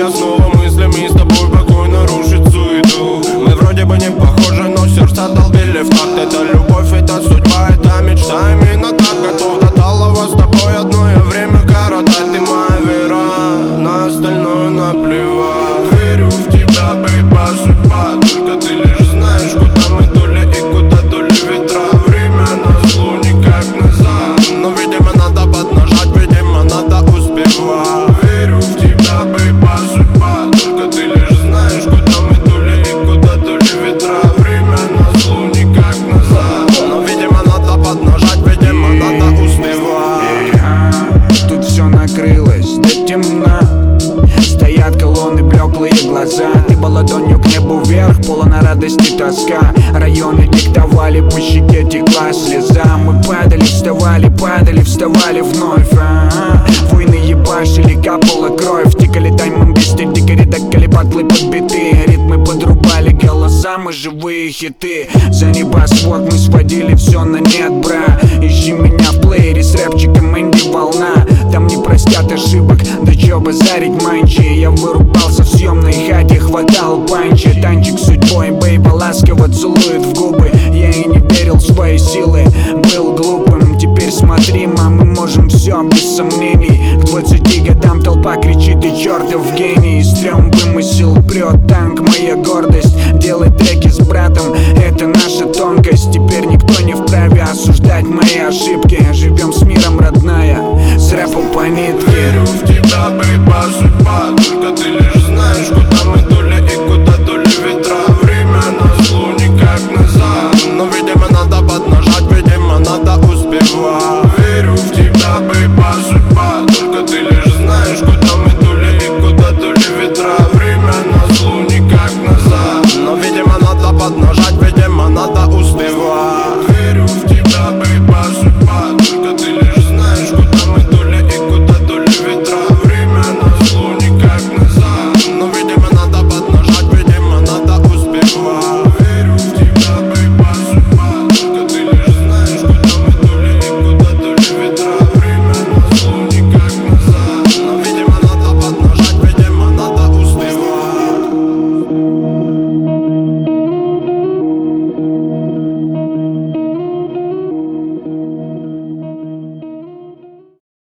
я снова мыслями с тобой покойно рушит суету. Мы вроде бы не похожи, но сердца долбили в такт. Это любовь, это судьба, это мечта. Именно так готов до талого с тобой одно время коротать. Ты моя вера, на остальное наплевать. Верю в тебя, бейба, судьба. Только ты лишь знаешь, куда мы дули и куда дули ветра. Время назло, никак назад. Но видимо надо поднажать, видимо надо успевать. Верю в тебя, бейба, судьба. Только ты лишь знаешь, куда мы дули и куда дули ветра. Время назло, никак назад. Но видимо надо поднажать, видимо надо успевать. Тут все накрылось до темна. Стоят колонны, блеклые глаза. Ты по ладонью к небу вверх, полна радости тоска. Районы диктовали, по щеке текла слеза. Мы падали, вставали вновь. Войны ебашили, капала кровь. Тикали таймом без дикари, докали батлы подбитые. Ритмы подрубали голоса, мы живые хиты. За небосвод мы сводили все на нет, бра. Ищи меня в плеере с рэпчиком инди волна. Там не простят ошибок, да чё базарить манчи. Я вырубался в съемной хате, хватал панчи. Танчик судьбой, бейба ласково целует в губы. Я и не верил в свои силы, был глупым. Теперь смотри, мы можем все без сомнений. К 20 годам толпа кричит, и чертов гений. Стрём вымысел, прет танк, моя гордость. Делать треки с братом, это наша тонкость. Теперь никто не вправе осуждать мои ошибки. Живем с миром, родная, с рэпом по нитке. Верю в тебя, бейба, судьба. Только ты